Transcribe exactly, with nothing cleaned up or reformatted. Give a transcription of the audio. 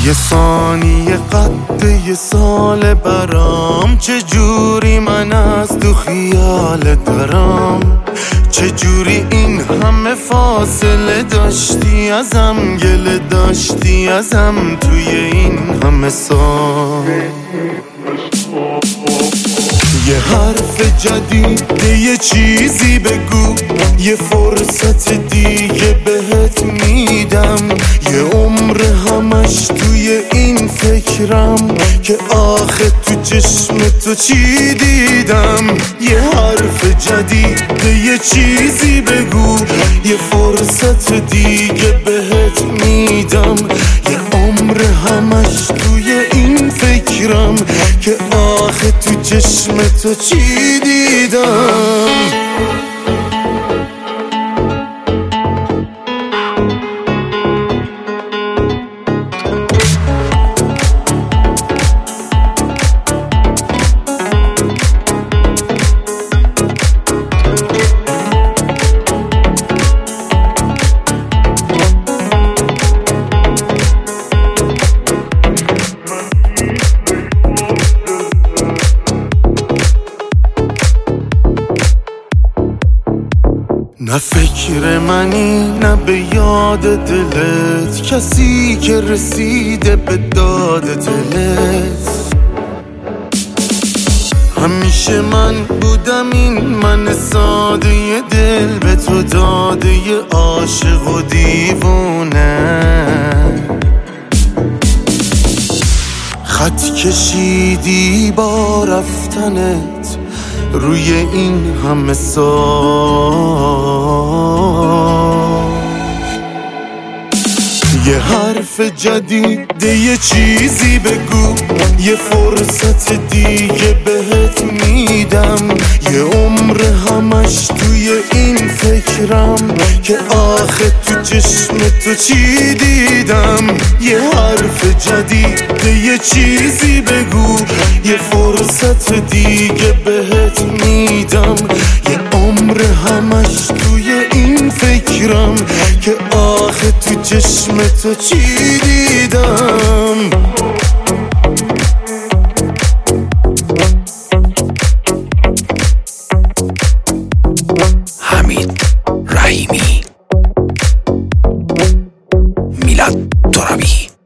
یه ثانیه قد یه سال برام، چه جوری من از تو خیال دارم، چه جوری این همه فاصله داشتی ازم، گله داشتی ازم توی این همه سال. یه حرف جدید، یه چیزی بگو، یه فرصت دیگه بهت میدم، یه عمر همش توی این فکرم که آخه تو چشم تو چی دیدم. یه حرف جدید، یه چیزی بگو، یه فرصت دیگه بهت میدم، یه عمر همش توی این فکرم که آخه تو چشم تو چی دیدم. نه فکر منی نه به یاد دلت، کسی که رسیده به داد دلت. همیشه من بودم این من ساده ی دل به تو داده ی عاشق و دیوونه. خط کشیدی با رفتنت روی این همه سال. یه حرف جدید، یه چیزی بگو، یه فرصت دیگه بهت میدم، یه عمر همش توی این فکرم که آخه تو چشم تو چی دیدم. یه حرف جدید، یه چیزی بگو، یه فرصت دیگه بهت میدم، یه عمر همش توی این فکرم که آخه تو چشم تو چی دیدم. حمید رحیمی، میلاد ترابی.